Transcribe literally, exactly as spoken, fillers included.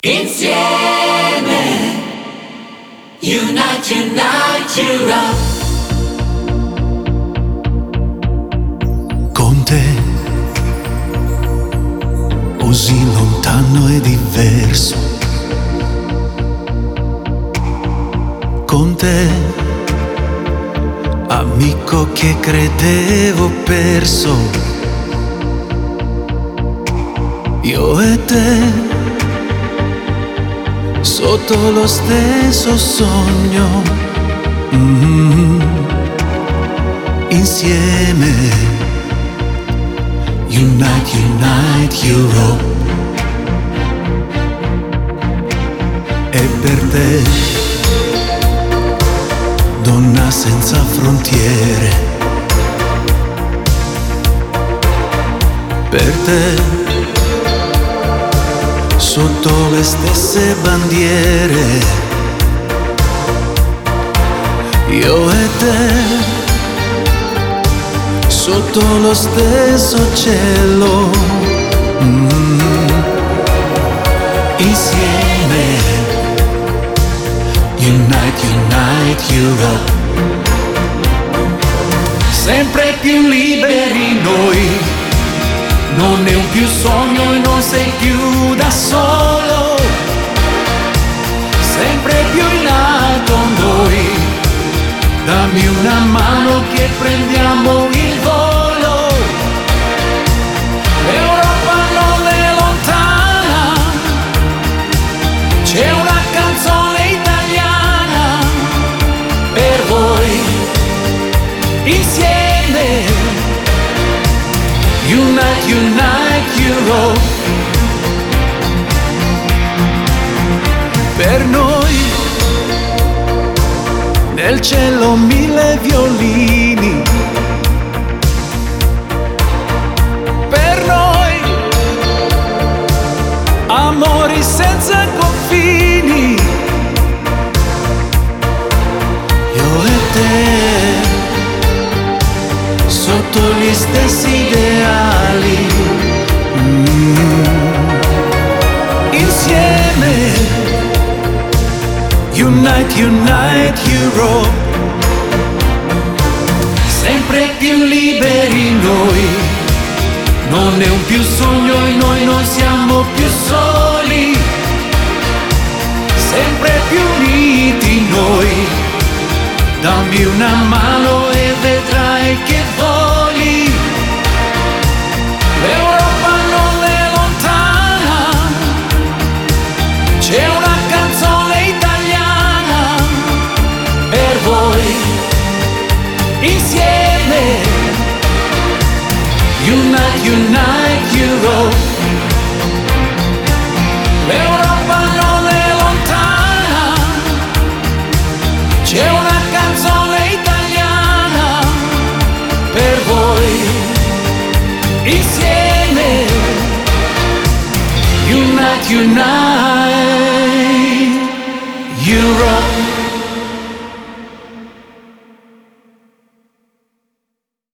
Insieme, Unite, Unite Europe. Con te, così lontano e diverso. Con te, amico che credevo perso. Io e te, sotto lo stesso sogno, mm-hmm. Insieme, Unite, Unite Europe. E per te, donna senza frontiere, per te, sotto le stesse bandiere, io e te, sotto lo stesso cielo, mm. Insieme, Unite, Unite Europe. Sempre più liberi noi, non è un più sogno e non sei più da solo. Sempre più in alto noi, dammi una mano che prendiamo il volo. L'Europa non è lontana, c'è una canzone italiana per voi. Insieme, Unite, Unite Europe. Per noi, nel cielo mille violini. Per noi, amori senza confini. Io e te, sotto gli stessi ideali, mm. Insieme, Unite, Unite Europe. Sempre più liberi noi, non è un più sogno e noi non siamo più soli. Sempre più uniti noi, dammi una mano e vedrai che voli. L'Europa non è lontana, c'è una canzone italiana per voi. Insieme, Unite, Unite Europe. L'Europa non è lontana, c'è una canzone italiana per voi. Insieme, Unite, Unite Europe.